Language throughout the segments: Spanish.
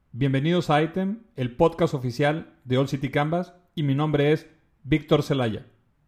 Bienvenidos a Item, el podcast oficial de All City Canvas, y mi nombre es Víctor Celaya.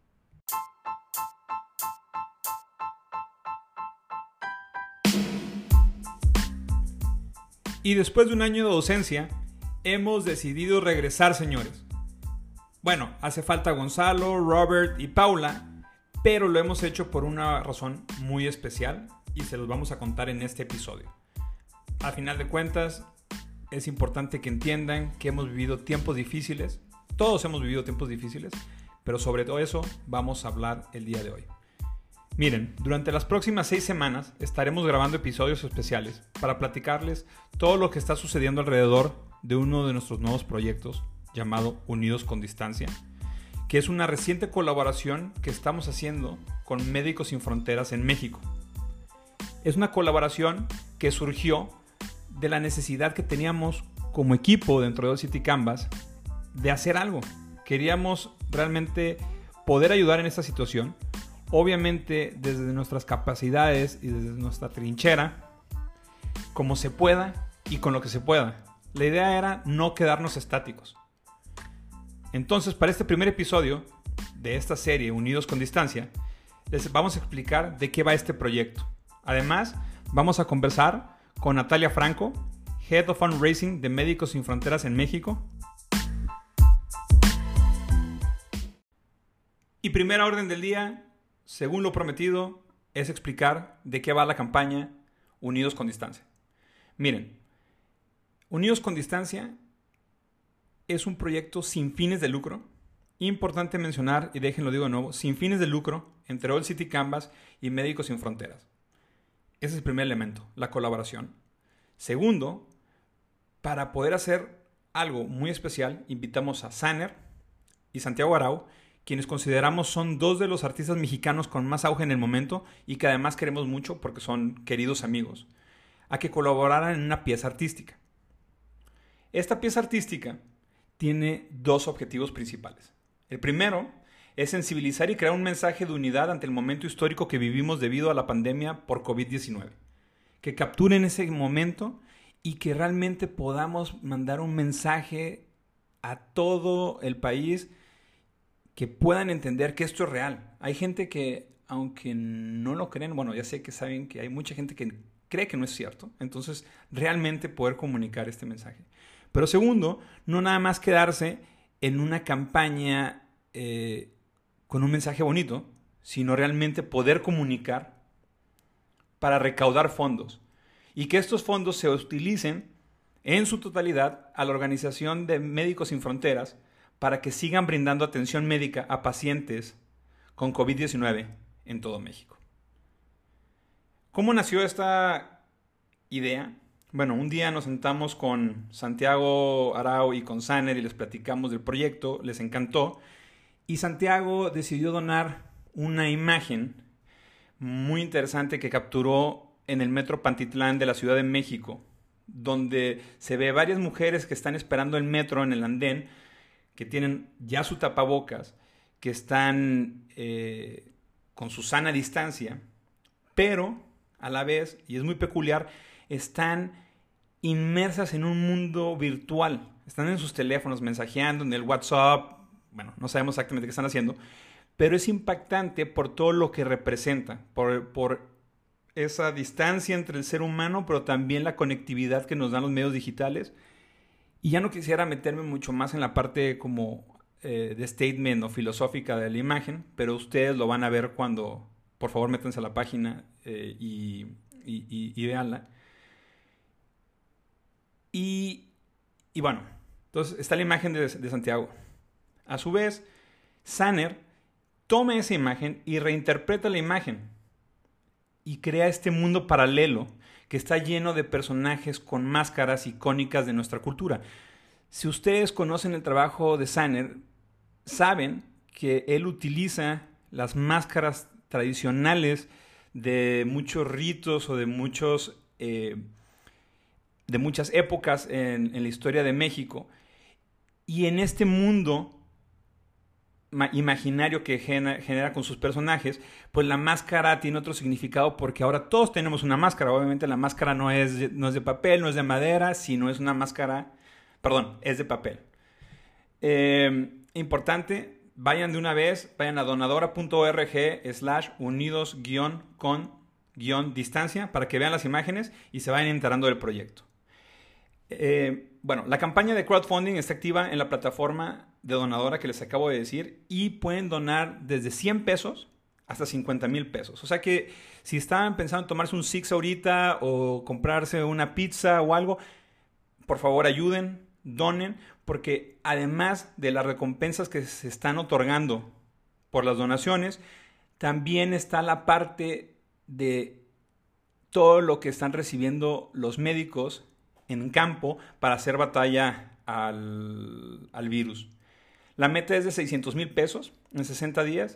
Y después de un año de docencia, hemos decidido regresar, señores. Bueno, hace falta Gonzalo, Robert y Paula, pero lo hemos hecho por una razón muy especial y se los vamos a contar en este episodio. A final de cuentas, es importante que entiendan que hemos vivido tiempos difíciles. Todos hemos vivido tiempos difíciles, pero sobre todo eso vamos a hablar el día de hoy. Miren, durante las próximas 6 semanas estaremos grabando episodios especiales para platicarles todo lo que está sucediendo alrededor de uno de nuestros nuevos proyectos llamado Unidos con Distancia, que es una reciente colaboración que estamos haciendo con Médicos Sin Fronteras en México. Es una colaboración que surgió de la necesidad que teníamos como equipo dentro de All City Canvas de hacer algo. Queríamos realmente poder ayudar en esta situación, obviamente desde nuestras capacidades y desde nuestra trinchera, como se pueda y con lo que se pueda. La idea era no quedarnos estáticos. Entonces, para este primer episodio de esta serie Unidos con Distancia, les vamos a explicar de qué va este proyecto. Además, vamos a conversar con Natalia Franco, Head of Fundraising de Médicos Sin Fronteras en México. Y primera orden del día, según lo prometido, es explicar de qué va la campaña Unidos con Distancia. Miren, Unidos con Distancia es un proyecto sin fines de lucro. Importante mencionar, y déjenlo digo de nuevo, sin fines de lucro entre All City Canvas y Médicos Sin Fronteras. Ese es el primer elemento, la colaboración. Segundo, para poder hacer algo muy especial, invitamos a Sanner y Santiago Arau, quienes consideramos son dos de los artistas mexicanos con más auge en el momento y que además queremos mucho porque son queridos amigos, a que colaboraran en una pieza artística. Esta pieza artística tiene 2 objetivos principales. El primero es sensibilizar y crear un mensaje de unidad ante el momento histórico que vivimos debido a la pandemia por COVID-19. Que capturen ese momento y que realmente podamos mandar un mensaje a todo el país, que puedan entender que esto es real. Hay gente que, aunque no lo creen, bueno, ya sé que saben que hay mucha gente que cree que no es cierto. Entonces, realmente poder comunicar este mensaje. Pero segundo, no nada más quedarse en una campaña con un mensaje bonito, sino realmente poder comunicar para recaudar fondos y que estos fondos se utilicen en su totalidad a la Organización de Médicos Sin Fronteras para que sigan brindando atención médica a pacientes con COVID-19 en todo México. ¿Cómo nació esta idea? Bueno, un día nos sentamos con Santiago Arau y con Sanner y les platicamos del proyecto, les encantó. Y Santiago decidió donar una imagen muy interesante que capturó en el Metro Pantitlán de la Ciudad de México, donde se ve varias mujeres que están esperando el metro en el andén, que tienen ya su tapabocas, que están con su sana distancia, pero a la vez, y es muy peculiar, están inmersas en un mundo virtual. Están en sus teléfonos mensajeando, en el WhatsApp. Bueno, no sabemos exactamente qué están haciendo, pero es impactante por todo lo que representa, por esa distancia entre el ser humano, pero también la conectividad que nos dan los medios digitales. Y ya no quisiera meterme mucho más en la parte como de statement o filosófica de la imagen, pero ustedes lo van a ver cuando, por favor, métanse a la página y véanla. Y bueno, entonces está la imagen de Santiago. A su vez, Sanner toma esa imagen y reinterpreta la imagen y crea este mundo paralelo que está lleno de personajes con máscaras icónicas de nuestra cultura. Si ustedes conocen el trabajo de Sanner, saben que él utiliza las máscaras tradicionales de muchos ritos o de muchas épocas en la historia de México. Y en este mundo imaginario que genera con sus personajes, pues la máscara tiene otro significado porque ahora todos tenemos una máscara. Obviamente la máscara no es de papel, no es de madera, sino es una máscara, perdón, es de papel. Importante, vayan de una vez, vayan a donadora.org/unidos-con-distancia para que vean las imágenes y se vayan enterando del proyecto. Bueno, la campaña de crowdfunding está activa en la plataforma de Donadora que les acabo de decir y pueden donar desde 100 pesos hasta 50,000 pesos. O sea que si estaban pensando en tomarse un Six ahorita o comprarse una pizza o algo, por favor ayuden, donen, porque además de las recompensas que se están otorgando por las donaciones, también está la parte de todo lo que están recibiendo los médicos en campo para hacer batalla al virus. La meta es de 600,000 pesos en 60 días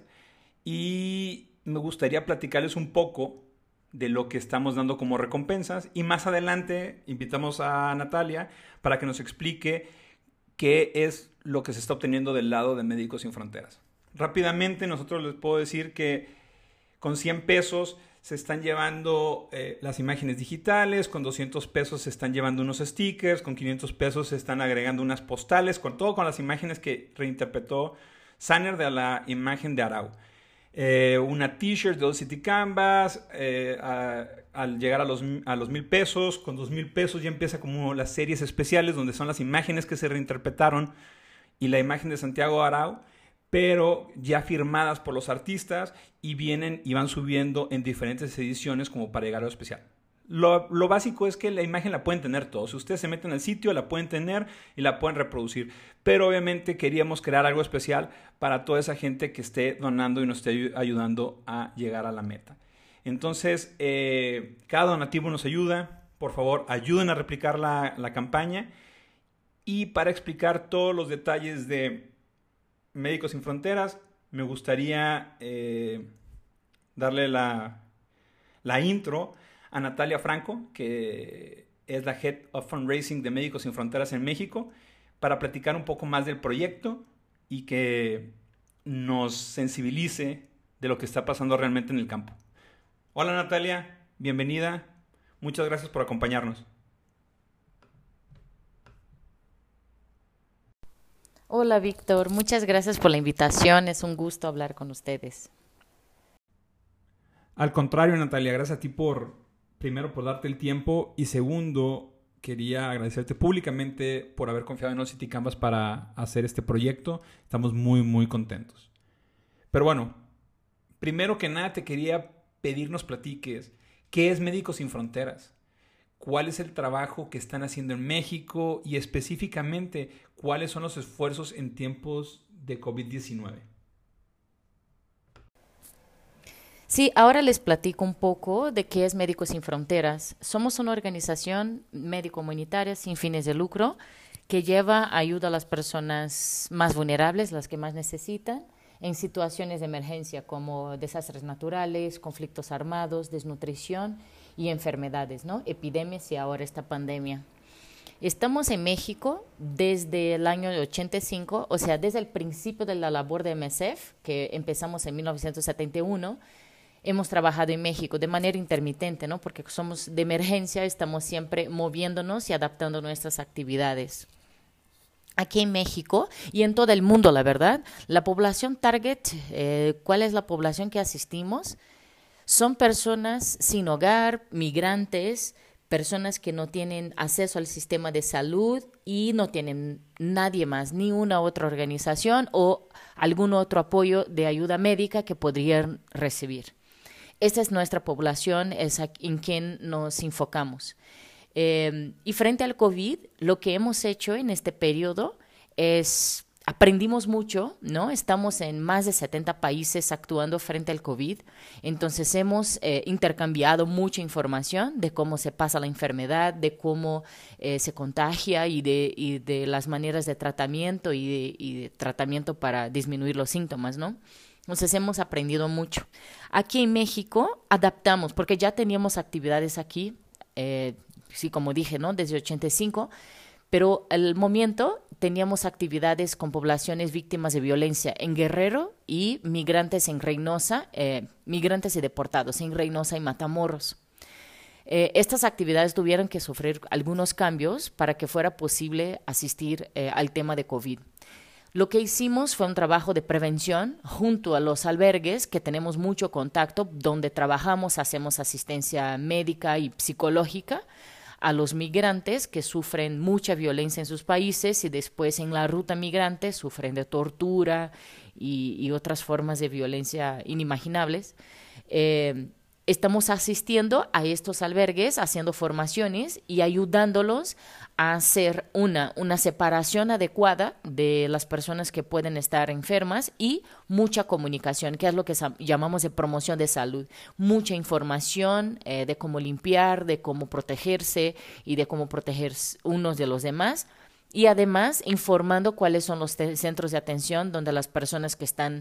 y me gustaría platicarles un poco de lo que estamos dando como recompensas y más adelante invitamos a Natalia para que nos explique qué es lo que se está obteniendo del lado de Médicos Sin Fronteras. Rápidamente nosotros les puedo decir que con 100 pesos se están llevando las imágenes digitales, con 200 pesos se están llevando unos stickers, con 500 pesos se están agregando unas postales, con las imágenes que reinterpretó Sanner de la imagen de Arau. Una t-shirt de Old City Canvas, al llegar a los 1,000 pesos, con 2,000 pesos ya empieza como las series especiales donde son las imágenes que se reinterpretaron y la imagen de Santiago Arau, pero ya firmadas por los artistas y vienen y van subiendo en diferentes ediciones como para llegar a lo especial. Lo básico es que la imagen la pueden tener todos. Si ustedes se meten al sitio, la pueden tener y la pueden reproducir. Pero obviamente queríamos crear algo especial para toda esa gente que esté donando y nos esté ayudando a llegar a la meta. Entonces, cada donativo nos ayuda. Por favor, ayuden a replicar la campaña. Y para explicar todos los detalles de Médicos Sin Fronteras, me gustaría darle la intro a Natalia Franco, que es la Head of Fundraising de Médicos Sin Fronteras en México, para platicar un poco más del proyecto y que nos sensibilice de lo que está pasando realmente en el campo. Hola Natalia, bienvenida. Muchas gracias por acompañarnos. Hola Víctor, muchas gracias por la invitación, es un gusto hablar con ustedes. Al contrario, Natalia, gracias a ti primero por darte el tiempo y segundo, quería agradecerte públicamente por haber confiado en Old City Canvas para hacer este proyecto. Estamos muy, muy contentos. Pero bueno, primero que nada te quería pedir nos platiques qué es Médicos Sin Fronteras. ¿Cuál es el trabajo que están haciendo en México y específicamente cuáles son los esfuerzos en tiempos de COVID-19? Sí, ahora les platico un poco de qué es Médicos Sin Fronteras. Somos una organización médico-comunitaria sin fines de lucro que lleva ayuda a las personas más vulnerables, las que más necesitan, en situaciones de emergencia como desastres naturales, conflictos armados, desnutrición y enfermedades, ¿no? Epidemias y ahora esta pandemia. Estamos en México desde el año 85, o sea, desde el principio de la labor de MSF, que empezamos en 1971, hemos trabajado en México de manera intermitente, ¿no? Porque somos de emergencia, estamos siempre moviéndonos y adaptando nuestras actividades. Aquí en México y en todo el mundo, la verdad, la población target, ¿cuál es la población que asistimos? Son personas sin hogar, migrantes, personas que no tienen acceso al sistema de salud y no tienen nadie más, ni una otra organización o algún otro apoyo de ayuda médica que podrían recibir. Esta es nuestra población, es en quien nos enfocamos. Y frente al COVID, lo que hemos hecho en este periodo es, aprendimos mucho, ¿no? Estamos en más de 70 países actuando frente al COVID, entonces hemos intercambiado mucha información de cómo se pasa la enfermedad, de cómo se contagia y de las maneras de tratamiento y de tratamiento para disminuir los síntomas, ¿no? Entonces hemos aprendido mucho. Aquí en México adaptamos, porque ya teníamos actividades aquí, sí, como dije, ¿no? Desde 85, pero al momento teníamos actividades con poblaciones víctimas de violencia en Guerrero y migrantes en Reynosa, migrantes y deportados en Reynosa y Matamoros. Estas actividades tuvieron que sufrir algunos cambios para que fuera posible asistir al tema de COVID. Lo que hicimos fue un trabajo de prevención junto a los albergues, que tenemos mucho contacto, donde trabajamos, hacemos asistencia médica y psicológica a los migrantes que sufren mucha violencia en sus países y después en la ruta migrante sufren de tortura y otras formas de violencia inimaginables. Estamos asistiendo a estos albergues, haciendo formaciones y ayudándolos a hacer una separación adecuada de las personas que pueden estar enfermas y mucha comunicación, que es lo que llamamos de promoción de salud. Mucha información de cómo limpiar, de cómo protegerse y de cómo proteger unos de los demás. Y además informando cuáles son los centros de atención donde las personas que están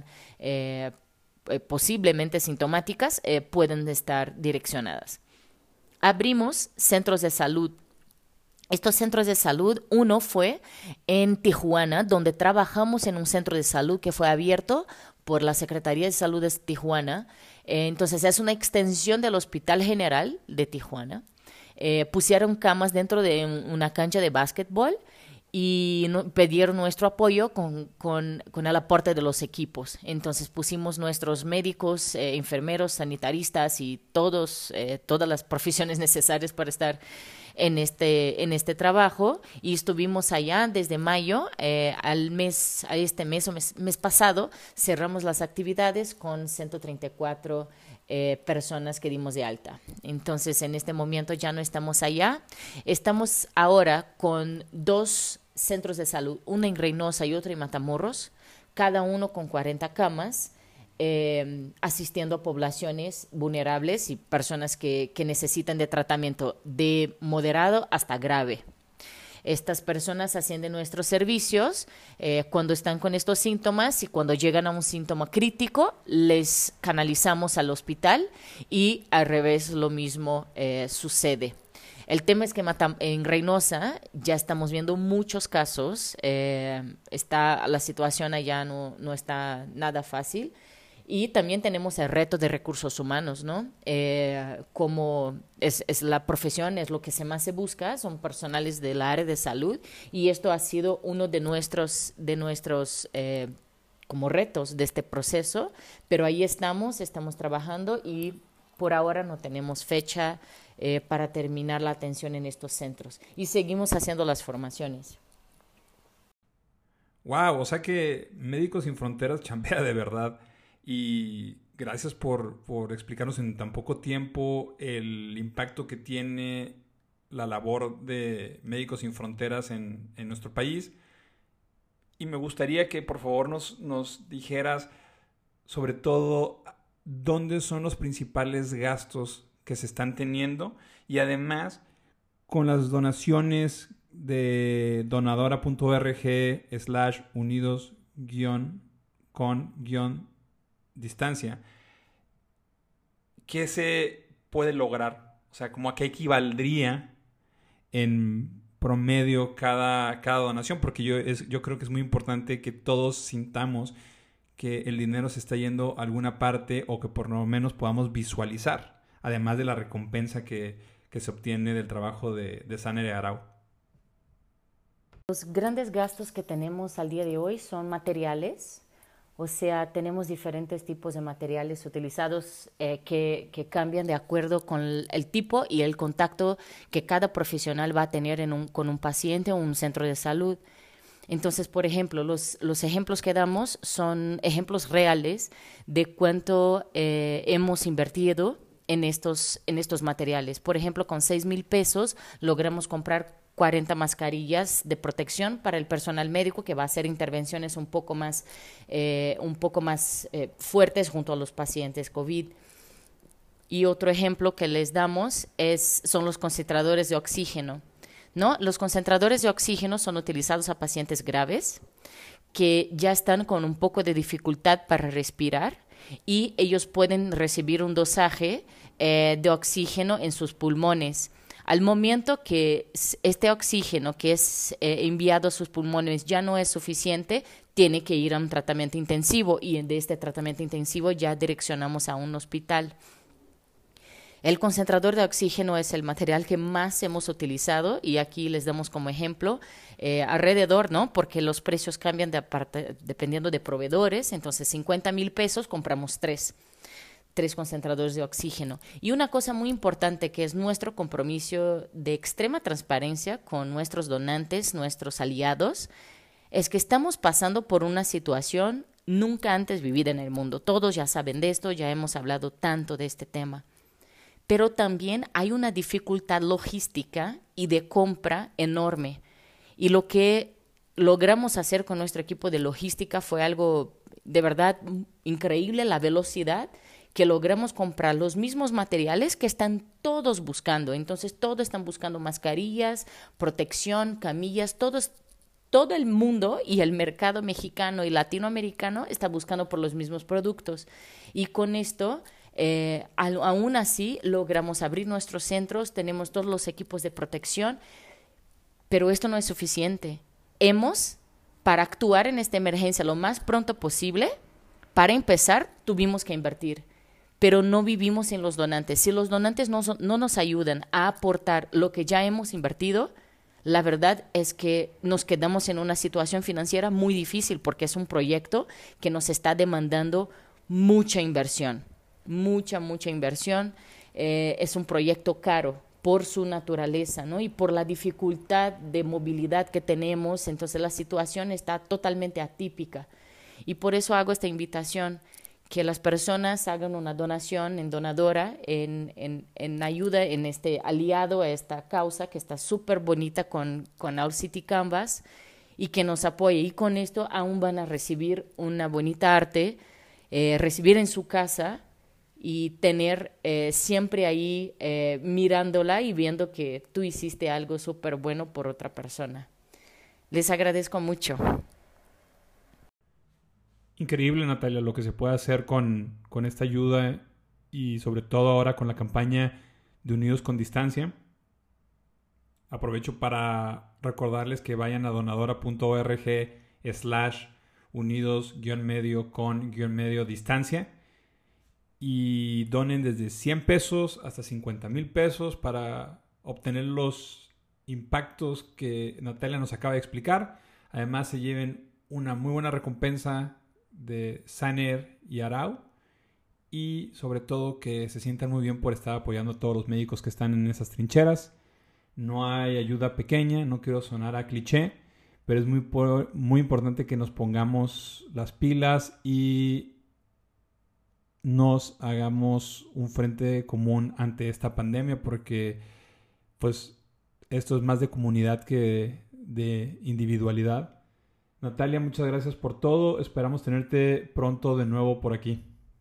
posiblemente sintomáticas pueden estar direccionadas. Abrimos centros de salud. Estos centros de salud, uno fue en Tijuana, donde trabajamos en un centro de salud que fue abierto por la Secretaría de Salud de Tijuana. Entonces es una extensión del Hospital General de Tijuana. Pusieron camas dentro de una cancha de básquetbol y pidieron nuestro apoyo con el aporte de los equipos. Entonces pusimos nuestros médicos, enfermeros, sanitaristas y todas las profesiones necesarias para estar en este trabajo, y estuvimos allá desde mayo mes pasado. Cerramos las actividades con 134 personas que dimos de alta. Entonces en este momento ya no estamos allá. Estamos ahora con 2 centros de salud, uno en Reynosa y otro en Matamoros, cada uno con 40 camas, asistiendo a poblaciones vulnerables y personas que necesitan de tratamiento de moderado hasta grave. Estas personas ascienden nuestros servicios cuando están con estos síntomas, y cuando llegan a un síntoma crítico les canalizamos al hospital, y al revés lo mismo sucede. El tema es que en Reynosa ya estamos viendo muchos casos, la situación allá no está nada fácil. Y también tenemos el reto de recursos humanos, ¿no? Como es la profesión, es lo que más se busca, son personales del área de salud, y esto ha sido uno de nuestros como retos de este proceso, pero ahí estamos trabajando, y por ahora no tenemos fecha para terminar la atención en estos centros, y seguimos haciendo las formaciones. Wow, o sea que Médicos Sin Fronteras chambea de verdad. Y gracias por explicarnos en tan poco tiempo el impacto que tiene la labor de Médicos Sin Fronteras en nuestro país. Y me gustaría que por favor nos dijeras sobre todo dónde son los principales gastos que se están teniendo, y además con las donaciones de donadora.org/unidos-con-distancia, ¿qué se puede lograr? O sea, ¿cómo a qué equivaldría en promedio cada donación? Porque yo creo que es muy importante que todos sintamos que el dinero se está yendo a alguna parte, o que por lo menos podamos visualizar, además de la recompensa que se obtiene del trabajo de Sanere Arau. Los grandes gastos que tenemos al día de hoy son materiales. O sea, tenemos diferentes tipos de materiales utilizados que cambian de acuerdo con el tipo y el contacto que cada profesional va a tener con un paciente o un centro de salud. Entonces, por ejemplo, los ejemplos que damos son ejemplos reales de cuánto hemos invertido en estos materiales. Por ejemplo, con 6,000 pesos logramos comprar 40 mascarillas de protección para el personal médico, que va a hacer intervenciones un poco más fuertes junto a los pacientes COVID. Y otro ejemplo que les damos son los concentradores de oxígeno, ¿no? Los concentradores de oxígeno son utilizados a pacientes graves que ya están con un poco de dificultad para respirar, y ellos pueden recibir un dosaje de oxígeno en sus pulmones. Al momento que este oxígeno que es enviado a sus pulmones ya no es suficiente, tiene que ir a un tratamiento intensivo y de este tratamiento intensivo ya direccionamos a un hospital. El concentrador de oxígeno es el material que más hemos utilizado y aquí les damos como ejemplo alrededor, ¿no? Porque los precios cambian dependiendo de proveedores, entonces 50,000 pesos compramos tres concentradores de oxígeno. Y una cosa muy importante que es nuestro compromiso de extrema transparencia con nuestros donantes, nuestros aliados, es que estamos pasando por una situación nunca antes vivida en el mundo. Todos ya saben de esto, ya hemos hablado tanto de este tema. Pero también hay una dificultad logística y de compra enorme. Y lo que logramos hacer con nuestro equipo de logística fue algo de verdad increíble, la velocidad que logramos comprar los mismos materiales que están todos buscando. Entonces, todos están buscando mascarillas, protección, camillas, todo el mundo y el mercado mexicano y latinoamericano está buscando por los mismos productos. Y con esto, aún así, logramos abrir nuestros centros, tenemos todos los equipos de protección, pero esto no es suficiente. Para actuar en esta emergencia lo más pronto posible, para empezar, tuvimos que invertir. Pero no vivimos en los donantes. Si los donantes no nos ayudan a aportar lo que ya hemos invertido, la verdad es que nos quedamos en una situación financiera muy difícil porque es un proyecto que nos está demandando mucha inversión, mucha inversión. Es un proyecto caro por su naturaleza, ¿no? Y por la dificultad de movilidad que tenemos, entonces la situación está totalmente atípica. Y por eso hago esta invitación, que las personas hagan una donación en Donadora, en ayuda, en este aliado a esta causa que está súper bonita con Our City Canvas y que nos apoye. Y con esto aún van a recibir una bonita arte, recibir en su casa y tener siempre ahí mirándola y viendo que tú hiciste algo súper bueno por otra persona. Les agradezco mucho. Increíble, Natalia, lo que se puede hacer con esta ayuda y sobre todo ahora con la campaña de Unidos con Distancia. Aprovecho para recordarles que vayan a donadora.org/unidos-medio-con-distancia y donen desde 100 pesos hasta 50,000 pesos para obtener los impactos que Natalia nos acaba de explicar. Además, se lleven una muy buena recompensa de Saner y Arau y sobre todo que se sientan muy bien por estar apoyando a todos los médicos que están en esas trincheras. No hay ayuda pequeña, no quiero sonar a cliché, pero es muy importante que nos pongamos las pilas y nos hagamos un frente común ante esta pandemia, porque pues esto es más de comunidad que de individualidad. Natalia, muchas gracias por todo. Esperamos tenerte pronto de nuevo por aquí.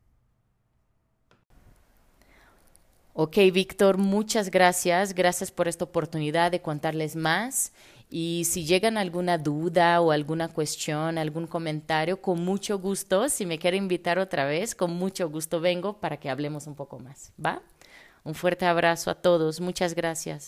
Ok, Víctor, muchas gracias. Gracias por esta oportunidad de contarles más. Y si llegan alguna duda o alguna cuestión, algún comentario, con mucho gusto, si me quiere invitar otra vez, con mucho gusto vengo para que hablemos un poco más, ¿va? Un fuerte abrazo a todos. Muchas gracias.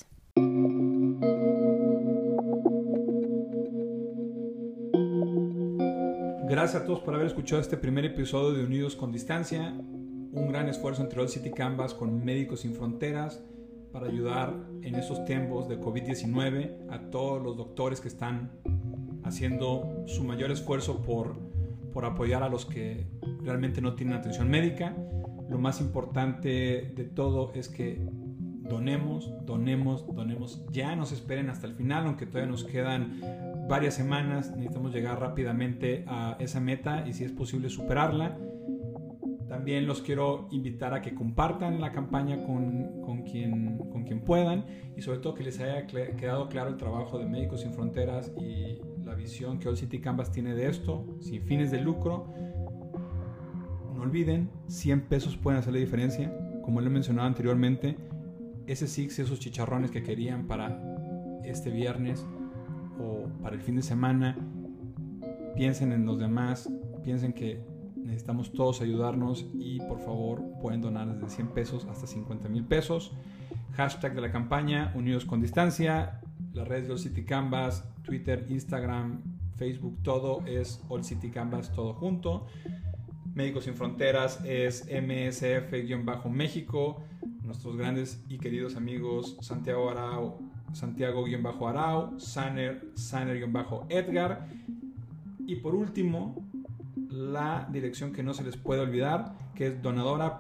Gracias a todos por haber escuchado este primer episodio de Unidos con Distancia. Un gran esfuerzo entre All City Canvas con Médicos Sin Fronteras para ayudar en estos tiempos de COVID-19 a todos los doctores que están haciendo su mayor esfuerzo por apoyar a los que realmente no tienen atención médica. Lo más importante de todo es que donemos. Ya no se esperen hasta el final, aunque todavía nos quedan varias semanas. Necesitamos llegar rápidamente a esa meta y si es posible superarla. También los quiero invitar a que compartan la campaña con quien puedan y sobre todo que les haya quedado claro el trabajo de Médicos Sin Fronteras y la visión que All City Canvas tiene de esto, sin fines de lucro. No olviden, 100 pesos pueden hacer la diferencia. Como lo he mencionado anteriormente, ese six, esos chicharrones que querían para este viernes o para el fin de semana, piensen en los demás, piensen que necesitamos todos ayudarnos y por favor pueden donar desde 100 pesos hasta 50,000 pesos. hashtag de la campaña, Unidos con Distancia, las redes de All City Canvas, Twitter, Instagram, Facebook, todo es All City Canvas, todo junto. Médicos Sin Fronteras es MSF-México. Nuestros grandes y queridos amigos Santiago Arau, Santiago-Arau, Sanner-Edgar. Y por último, la dirección que no se les puede olvidar, que es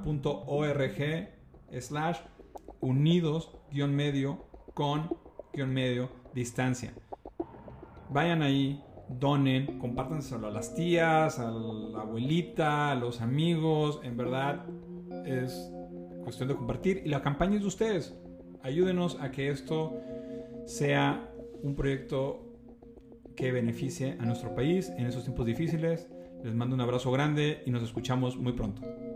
donadora.org/unidos-medio-con-distancia. Vayan ahí, donen, compártanselo a las tías, a la abuelita, a los amigos. En verdad es cuestión de compartir, y la campaña es de ustedes. Ayúdenos a que esto sea un proyecto que beneficie a nuestro país en estos tiempos difíciles. Les mando un abrazo grande y nos escuchamos muy pronto.